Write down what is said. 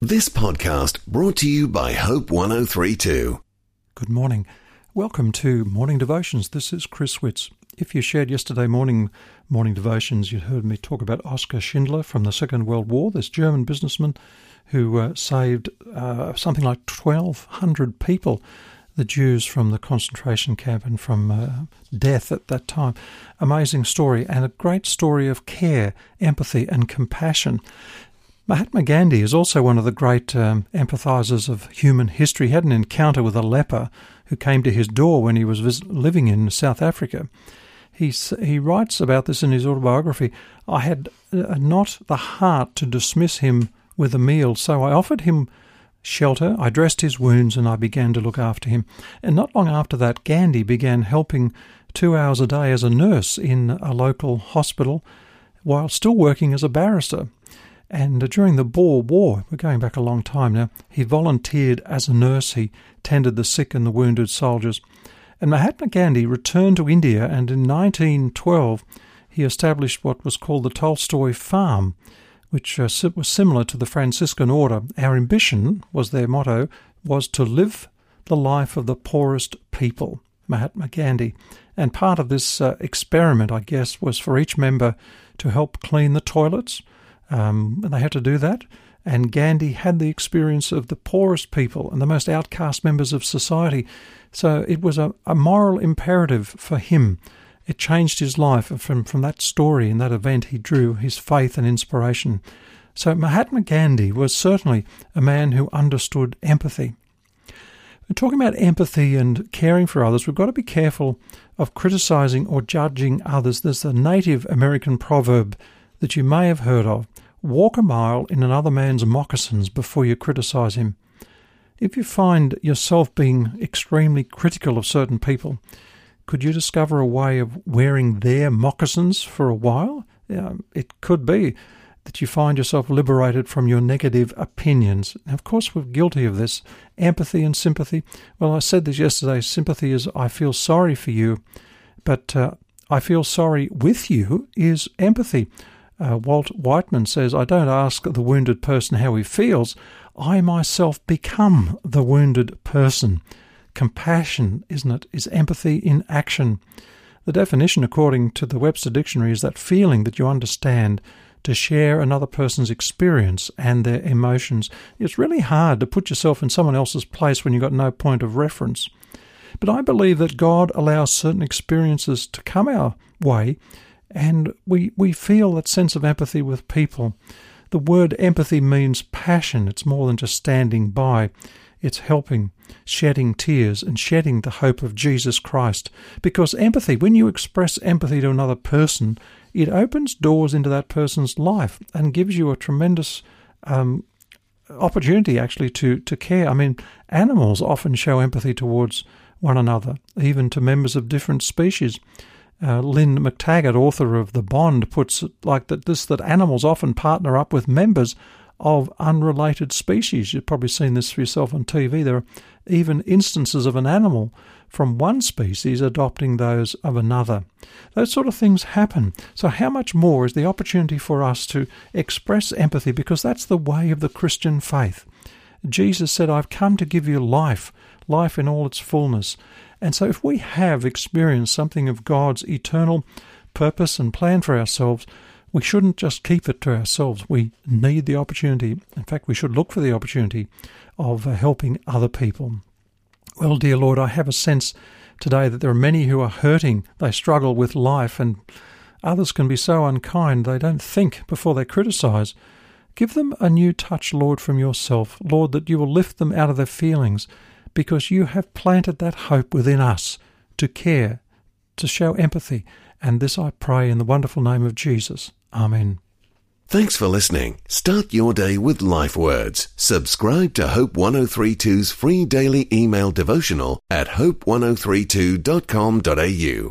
This podcast brought to you by Hope 1032. Good morning. Welcome to Morning Devotions. This is Chris Witz. If you shared yesterday morning devotions, you heard me talk about Oskar Schindler from the Second World War, this German businessman who saved something like 1,200 people, the Jews, from the concentration camp and from death at that time. Amazing story, and a great story of care, empathy and compassion. Mahatma Gandhi is also one of the great empathizers of human history. He had an encounter with a leper who came to his door when he was living in South Africa. He writes about this in his autobiography. I had not the heart to dismiss him with a meal, so I offered him shelter, I dressed his wounds, and I began to look after him. And not long after that, Gandhi began helping 2 hours a day as a nurse in a local hospital while still working as a barrister. And during the Boer War, we're going back a long time now, he volunteered as a nurse. He tended the sick and the wounded soldiers. And Mahatma Gandhi returned to India, and in 1912 he established what was called the Tolstoy Farm, which was similar to the Franciscan order. Our ambition, was their motto, was to live the life of the poorest people, Mahatma Gandhi. And part of this experiment, I guess, was for each member to help clean the toilets. They had to do that, and Gandhi had the experience of the poorest people and the most outcast members of society. So it was a moral imperative for him. It changed his life. From that story and that event, he drew his faith and inspiration. So Mahatma Gandhi was certainly a man who understood empathy. We're talking about empathy and caring for others. We've got to be careful of criticizing or judging others. There's a Native American proverb that you may have heard of: walk a mile in another man's moccasins before you criticize him. If you find yourself being extremely critical of certain people, could you discover a way of wearing their moccasins for a while? It could be that you find yourself liberated from your negative opinions. Now, of course, we're guilty of this. Empathy and sympathy. Well, I said this yesterday. Sympathy is I feel sorry for you, but I feel sorry with you is empathy. Walt Whitman says, I don't ask the wounded person how he feels. I myself become the wounded person. Compassion, isn't it, is empathy in action. The definition, according to the Webster Dictionary, is that feeling that you understand, to share another person's experience and their emotions. It's really hard to put yourself in someone else's place when you've got no point of reference. But I believe that God allows certain experiences to come our way, and we feel that sense of empathy with people. The word empathy means passion. It's more than just standing by. It's helping, shedding tears, and shedding the hope of Jesus Christ. Because empathy, when you express empathy to another person, it opens doors into that person's life and gives you a tremendous opportunity, actually, to care. I mean, animals often show empathy towards one another, even to members of different species. Lynn McTaggart, author of The Bond, puts it like that animals often partner up with members of unrelated species. You've probably seen this for yourself on TV. There are even instances of an animal from one species adopting those of another. Those sort of things happen. So how much more is the opportunity for us to express empathy, because that's the way of the Christian faith. Jesus said, I've come to give you life in all its fullness. And so if we have experienced something of God's eternal purpose and plan for ourselves, we shouldn't just keep it to ourselves. We need the opportunity. In fact, we should look for the opportunity of helping other people. Well, dear Lord, I have a sense today that there are many who are hurting. They struggle with life, and others can be so unkind they don't think before they criticize. Give them a new touch, Lord, from yourself. Lord, that you will lift them out of their feelings, because you have planted that hope within us to care, to show empathy. And this I pray in the wonderful name of Jesus. Amen. Thanks for listening. Start your day with Life Words. Subscribe to Hope 1032's free daily email devotional at hope1032.com.au.